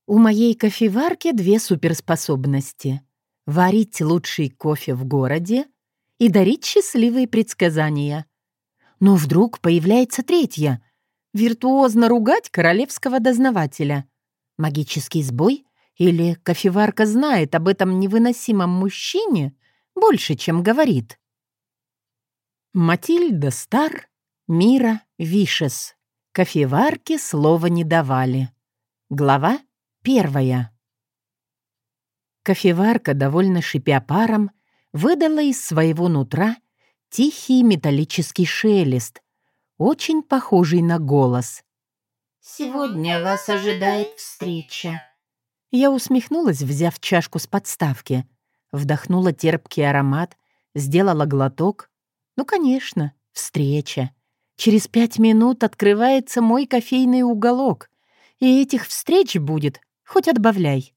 У моей кофеварки две суперспособности: варить лучший кофе в городе и дарить счастливые предсказания. Но вдруг появляется третья — виртуозно ругать королевского дознавателя. Магический сбой или кофеварка знает об этом невыносимом мужчине больше, чем говорит? Матильда Стар, Мира Вишес. Кофеварке слова не давали. Глава 1. Кофеварка, довольно шипя паром, выдала из своего нутра тихий металлический шелест, очень похожий на голос. «Сегодня вас ожидает встреча». Я усмехнулась, взяв чашку с подставки, вдохнула терпкий аромат, сделала глоток. Ну, конечно, встреча. Через 5 минут открывается мой кофейный уголок, и этих встреч будет хоть отбавляй.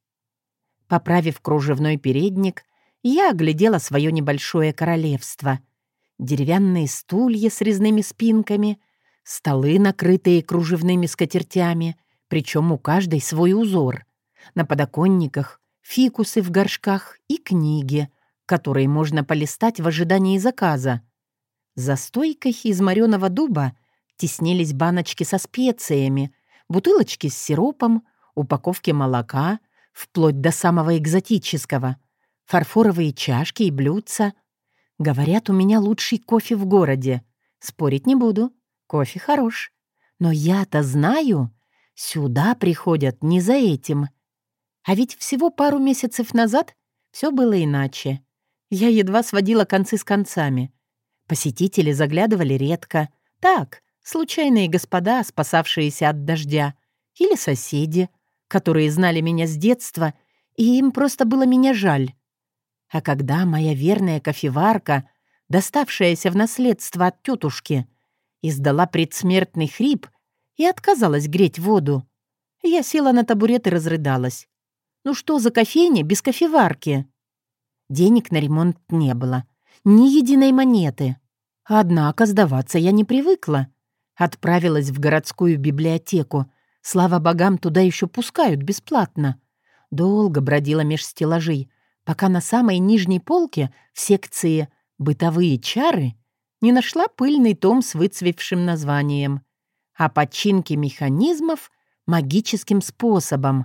Поправив кружевной передник, я оглядела свое небольшое королевство. Деревянные стулья с резными спинками, столы, накрытые кружевными скатертями, причем у каждой свой узор. На подоконниках фикусы в горшках и книги, которые можно полистать в ожидании заказа. За стойкой из мореного дуба теснились баночки со специями, бутылочки с сиропом, упаковки молока, вплоть до самого экзотического, фарфоровые чашки и блюдца. Говорят, у меня лучший кофе в городе. Спорить не буду, кофе хорош. Но я-то знаю, сюда приходят не за этим. А ведь всего пару месяцев назад все было иначе. Я едва сводила концы с концами. Посетители заглядывали редко. Так, случайные господа, спасавшиеся от дождя. Или соседи, которые знали меня с детства, и им просто было меня жаль. А когда моя верная кофеварка, доставшаяся в наследство от тетушки, издала предсмертный хрип и отказалась греть воду, я села на табурет и разрыдалась. Ну что за кофейня без кофеварки? Денег на ремонт не было, ни единой монеты. Однако сдаваться я не привыкла. Отправилась в городскую библиотеку. Слава богам, туда еще пускают бесплатно. Долго бродила меж стеллажей, пока на самой нижней полке в секции «Бытовые чары» не нашла пыльный том с выцвевшим названием «О починке механизмов магическим способом».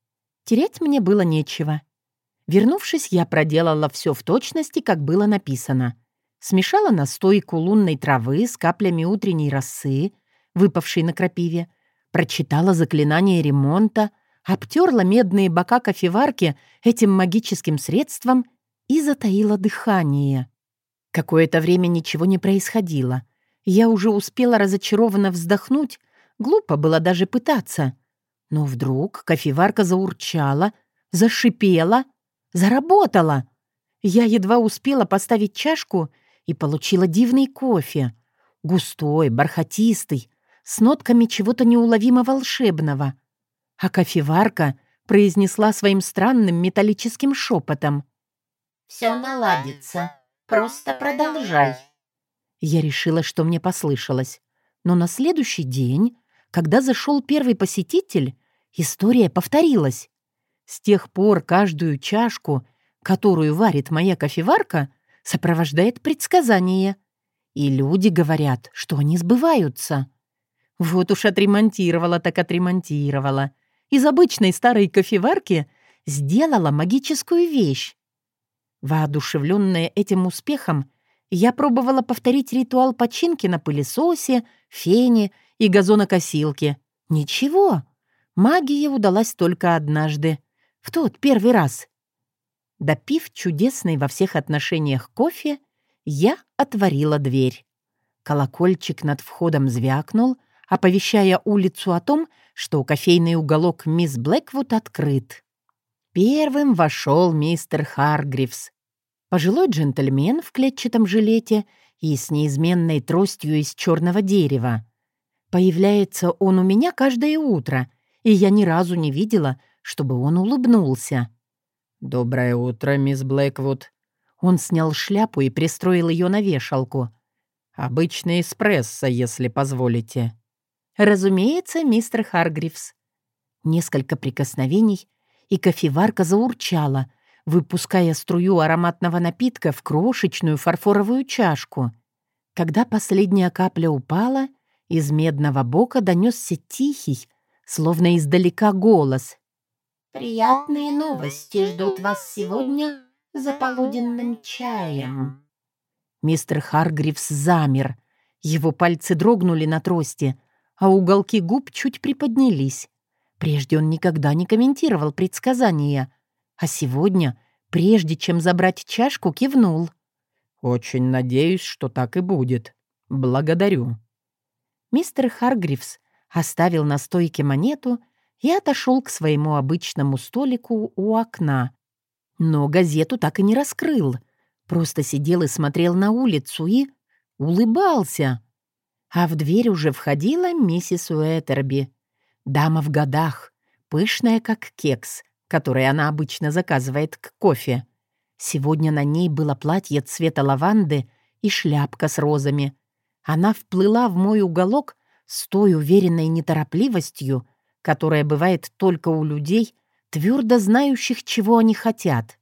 Терять мне было нечего. Вернувшись, я проделала все в точности, как было написано. Смешала настойку лунной травы с каплями утренней росы, выпавшей на крапиве, прочитала заклинание ремонта, обтерла медные бока кофеварки этим магическим средством и затаила дыхание. Какое-то время ничего не происходило. Я уже успела разочарованно вздохнуть, глупо было даже пытаться. Но вдруг кофеварка заурчала, зашипела, заработала. Я едва успела поставить чашку и получила дивный кофе. Густой, бархатистый, с нотками чего-то неуловимо волшебного. А кофеварка произнесла своим странным металлическим шепотом: «Все наладится. Просто продолжай». Я решила, что мне послышалось. Но на следующий день, когда зашел первый посетитель, история повторилась. С тех пор каждую чашку, которую варит моя кофеварка, сопровождает предсказание. И люди говорят, что они сбываются. Вот уж отремонтировала так отремонтировала. Из обычной старой кофеварки сделала магическую вещь. Воодушевленная этим успехом, я пробовала повторить ритуал починки на пылесосе, фене и газонокосилке. Ничего. Магия удалась только однажды. В тот первый раз. Допив чудесный во всех отношениях кофе, я отворила дверь. Колокольчик над входом звякнул, оповещая улицу о том, что кофейный уголок мисс Блэквуд открыт. Первым вошел мистер Харгривс. Пожилой джентльмен в клетчатом жилете и с неизменной тростью из черного дерева. Появляется он у меня каждое утро, и я ни разу не видела, чтобы он улыбнулся. «Доброе утро, мисс Блэквуд». Он снял шляпу и пристроил ее на вешалку. «Обычный эспрессо, если позволите». «Разумеется, мистер Харгривс». Несколько прикосновений, и кофеварка заурчала, выпуская струю ароматного напитка в крошечную фарфоровую чашку. Когда последняя капля упала, из медного бока донесся тихий, словно издалека голос. «Приятные новости ждут вас сегодня за полуденным чаем». Мистер Харгривс замер. Его пальцы дрогнули на трости, а уголки губ чуть приподнялись. Прежде он никогда не комментировал предсказания, а сегодня, прежде чем забрать чашку, кивнул. «Очень надеюсь, что так и будет. Благодарю». Мистер Харгривс оставил на стойке монету и отошел к своему обычному столику у окна. Но газету так и не раскрыл. Просто сидел и смотрел на улицу и улыбался. А в дверь уже входила миссис Уэттерби. Дама в годах, пышная как кекс, который она обычно заказывает к кофе. Сегодня на ней было платье цвета лаванды и шляпка с розами. Она вплыла в мой уголок с той уверенной неторопливостью, которая бывает только у людей, твердо знающих, чего они хотят.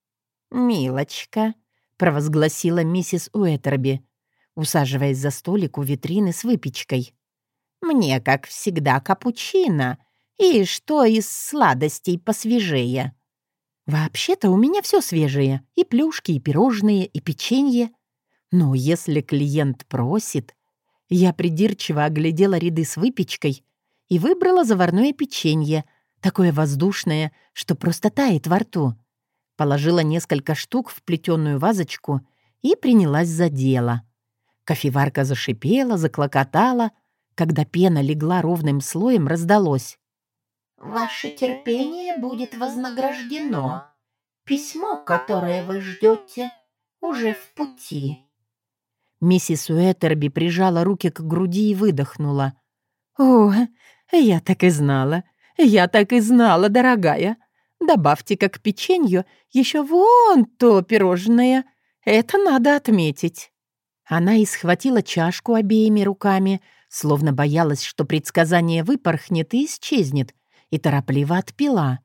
«Милочка», — провозгласила миссис Уэттерби, усаживаясь за столик у витрины с выпечкой. «Мне, как всегда, капучино, и что из сладостей посвежее?» «Вообще-то у меня все свежее, и плюшки, и пирожные, и печенье. Но если клиент просит...» Я придирчиво оглядела ряды с выпечкой и выбрала заварное печенье, такое воздушное, что просто тает во рту. Положила несколько штук в плетеную вазочку и принялась за дело. Кофеварка зашипела, заклокотала. Когда пена легла ровным слоем, раздалось. «Ваше терпение будет вознаграждено. Письмо, которое вы ждете, уже в пути». Миссис Уэттерби прижала руки к груди и выдохнула. «О, я так и знала, дорогая. Добавьте-ка к печенью еще вон то пирожное. Это надо отметить». Она и схватила чашку обеими руками, словно боялась, что предсказание выпорхнет и исчезнет, и торопливо отпила.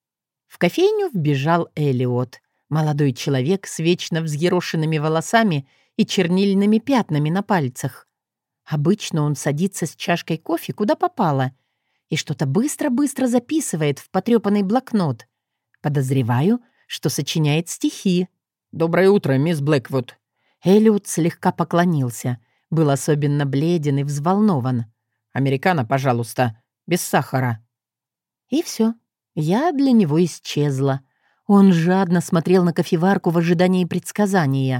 В кофейню вбежал Элиот, молодой человек с вечно взъерошенными волосами и чернильными пятнами на пальцах. Обычно он садится с чашкой кофе куда попало и что-то быстро-быстро записывает в потрепанный блокнот. Подозреваю, что сочиняет стихи. «Доброе утро, мисс Блэквуд». Элиот слегка поклонился, был особенно бледен и взволнован. «Американо, пожалуйста, без сахара». И все. Я для него исчезла. Он жадно смотрел на кофеварку в ожидании предсказания.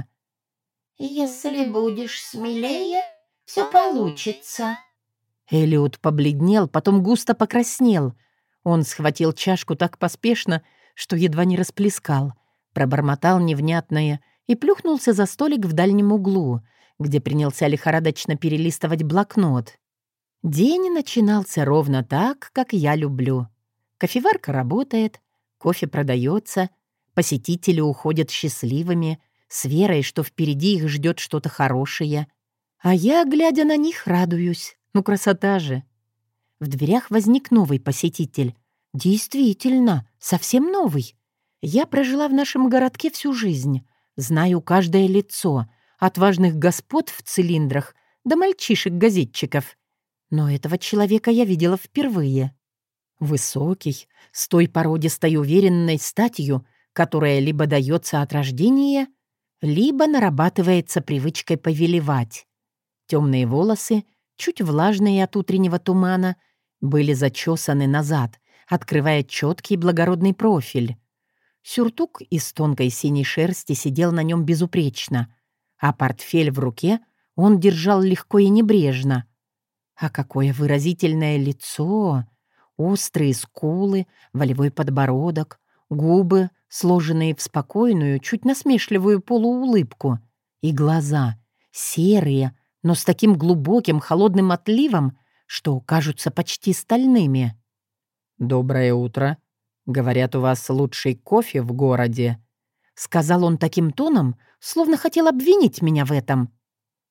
«Если будешь смелее, все получится». Элиот побледнел, потом густо покраснел. Он схватил чашку так поспешно, что едва не расплескал, пробормотал невнятное и плюхнулся за столик в дальнем углу, где принялся лихорадочно перелистывать блокнот. День начинался ровно так, как я люблю. Кофеварка работает, кофе продается, посетители уходят счастливыми, с верой, что впереди их ждет что-то хорошее. А я, глядя на них, радуюсь. Ну, красота же. В дверях возник новый посетитель. Действительно, совсем новый. Я прожила в нашем городке всю жизнь. Знаю каждое лицо, от важных господ в цилиндрах до мальчишек-газетчиков. Но этого человека я видела впервые. Высокий, с той породистой уверенной статью, которая либо дается от рождения, либо нарабатывается привычкой повелевать. Темные волосы, чуть влажные от утреннего тумана, были зачесаны назад, открывая четкий благородный профиль. Сюртук из тонкой синей шерсти сидел на нем безупречно, а портфель в руке он держал легко и небрежно. А какое выразительное лицо! Острые скулы, волевой подбородок, губы, сложенные в спокойную, чуть насмешливую полуулыбку, и глаза, серые, но с таким глубоким холодным отливом, что кажутся почти стальными. «Доброе утро. Говорят, у вас лучший кофе в городе», — сказал он таким тоном, словно хотел обвинить меня в этом.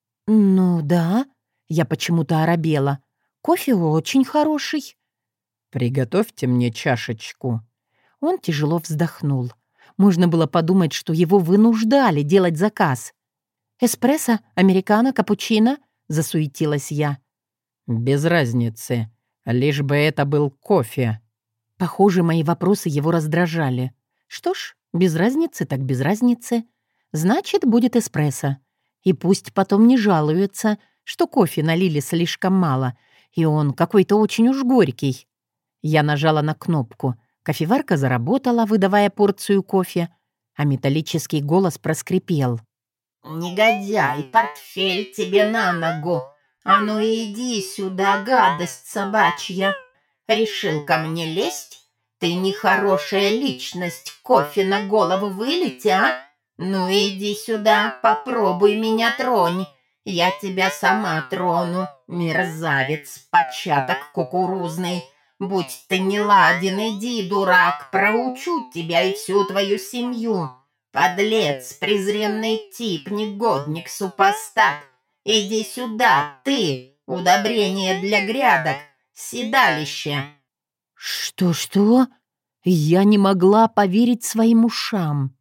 «Ну да», — я почему-то оробела. «Кофе очень хороший». «Приготовьте мне чашечку». Он тяжело вздохнул. Можно было подумать, что его вынуждали делать заказ. «Эспрессо, американо, капучино?» — засуетилась я. «Без разницы, лишь бы это был кофе». Похоже, мои вопросы его раздражали. Что ж, без разницы так без разницы. Значит, будет эспрессо. И пусть потом не жалуются, что кофе налили слишком мало, и он какой-то очень уж горький. Я нажала на кнопку. Кофеварка заработала, выдавая порцию кофе, а металлический голос проскрипел. «Негодяй, портфель тебе на ногу! А ну иди сюда, гадость собачья! Решил ко мне лезть? Ты нехорошая личность, кофе на голову вылить, а? Ну иди сюда, попробуй меня тронь. Я тебя сама трону, мерзавец, початок кукурузный. Будь ты неладен, иди, дурак, проучу тебя и всю твою семью. Подлец, презренный тип, негодник, супостат. Иди сюда, ты, удобрение для грядок, седалище. Что? Я не могла поверить своим ушам.